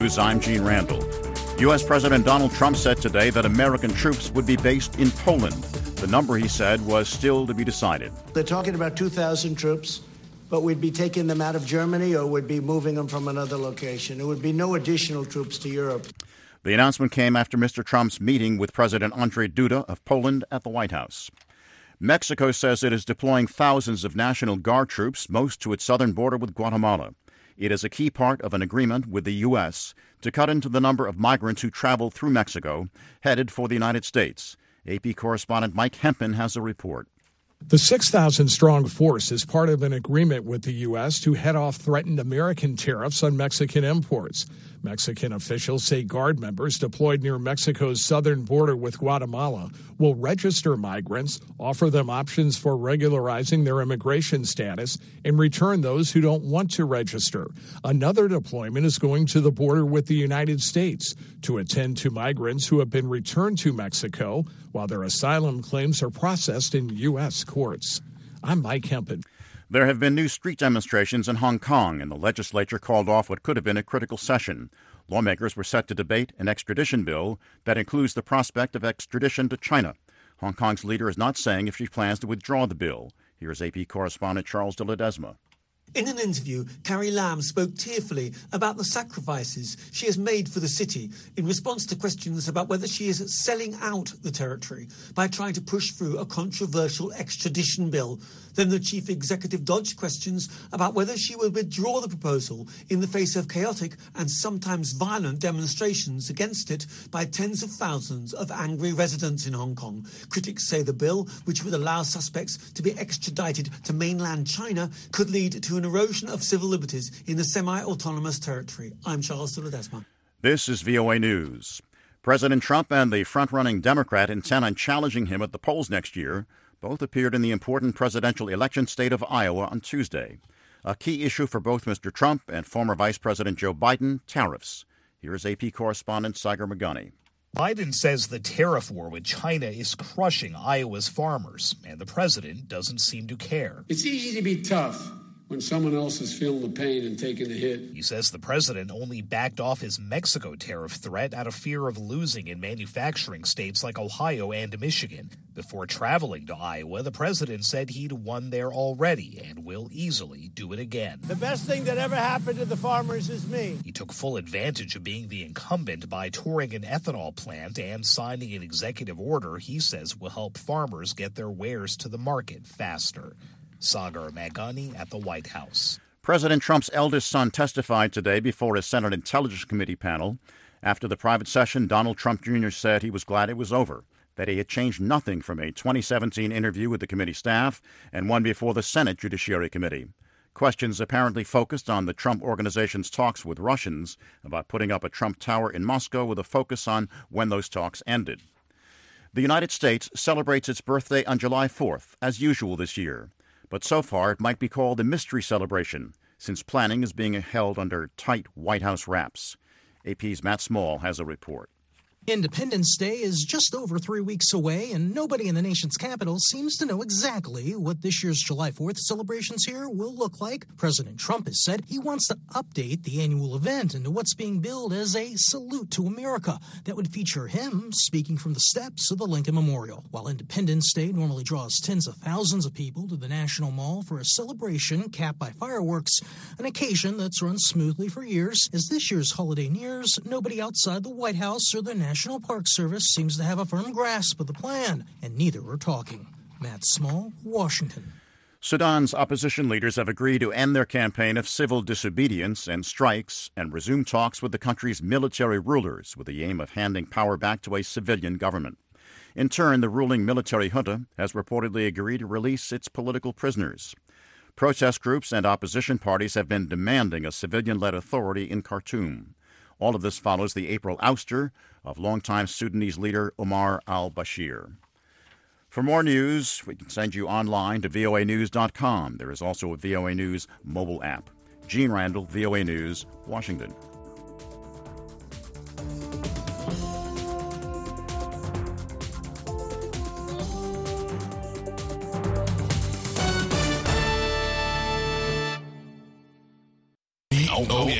I'm Gene Randall. U.S. President Donald Trump said today that American troops would be based in Poland. The number, he said, was still to be decided. They're talking about 2,000 troops, but we'd be taking them out of Germany or we'd be moving them from another location. There would be no additional troops to Europe. The announcement came after Mr. Trump's meeting with President Andrzej Duda of Poland at the White House. Mexico says it is deploying thousands of National Guard troops, most to its southern border with Guatemala. It is a key part of an agreement with the U.S. to cut into the number of migrants who travel through Mexico, headed for the United States. AP correspondent Mike Hempen has a report. The 6,000-strong force is part of an agreement with the U.S. to head off threatened American tariffs on Mexican imports. Mexican officials say Guard members deployed near Mexico's southern border with Guatemala will register migrants, offer them options for regularizing their immigration status, and return those who don't want to register. Another deployment is going to the border with the United States to attend to migrants who have been returned to Mexico while their asylum claims are processed in U.S. courts. I'm Mike Hempen. There have been new street demonstrations in Hong Kong, and the legislature called off what could have been a critical session. Lawmakers were set to debate an extradition bill that includes the prospect of extradition to China. Hong Kong's leader is not saying if she plans to withdraw the bill. Here's AP correspondent Charles de Ledesma. In an interview, Carrie Lam spoke tearfully about the sacrifices she has made for the city in response to questions about whether she is selling out the territory by trying to push through a controversial extradition bill. Then the chief executive dodged questions about whether she would withdraw the proposal in the face of chaotic and sometimes violent demonstrations against it by tens of thousands of angry residents in Hong Kong. Critics say the bill, which would allow suspects to be extradited to mainland China, could lead to an erosion of civil liberties in the semi-autonomous territory. I'm Charles de Ledesma. This is VOA News. President Trump and the front-running Democrat intent on challenging him at the polls next year both appeared in the important presidential election state of Iowa on Tuesday. A key issue for both Mr. Trump and former Vice President Joe Biden, tariffs. Here's AP correspondent Sagar Magani. Biden says the tariff war with China is crushing Iowa's farmers, and the president doesn't seem to care. It's easy to be tough when someone else is feeling the pain and taking the hit. He says the president only backed off his Mexico tariff threat out of fear of losing in manufacturing states like Ohio and Michigan. Before traveling to Iowa, the president said he'd won there already and will easily do it again. The best thing that ever happened to the farmers is me. He took full advantage of being the incumbent by touring an ethanol plant and signing an executive order he says will help farmers get their wares to the market faster. Sagar Magani at the White House. President Trump's eldest son testified today before a Senate Intelligence Committee panel. After the private session, Donald Trump Jr. said he was glad it was over, that he had changed nothing from a 2017 interview with the committee staff and one before the Senate Judiciary Committee. Questions apparently focused on the Trump Organization's talks with Russians about putting up a Trump Tower in Moscow with a focus on when those talks ended. The United States celebrates its birthday on July 4th, as usual this year. But so far, it might be called a mystery celebration, since planning is being held under tight White House wraps. AP's Matt Small has a report. Independence Day is just over 3 weeks away, and nobody in the nation's capital seems to know exactly what this year's July 4th celebrations here will look like. President Trump has said he wants to update the annual event into what's being billed as a salute to America that would feature him speaking from the steps of the Lincoln Memorial. While Independence Day normally draws tens of thousands of people to the National Mall for a celebration capped by fireworks, an occasion that's run smoothly for years, as this year's holiday nears, nobody outside the White House or the National Park Service seems to have a firm grasp of the plan, and neither are talking. Matt Small, Washington. Sudan's opposition leaders have agreed to end their campaign of civil disobedience and strikes and resume talks with the country's military rulers with the aim of handing power back to a civilian government. In turn, the ruling military junta has reportedly agreed to release its political prisoners. Protest groups and opposition parties have been demanding a civilian-led authority in Khartoum. All of this follows the April ouster of longtime Sudanese leader Omar al-Bashir. For more news, we can send you online to voanews.com. There is also a VOA News mobile app. Gene Randall, VOA News, Washington.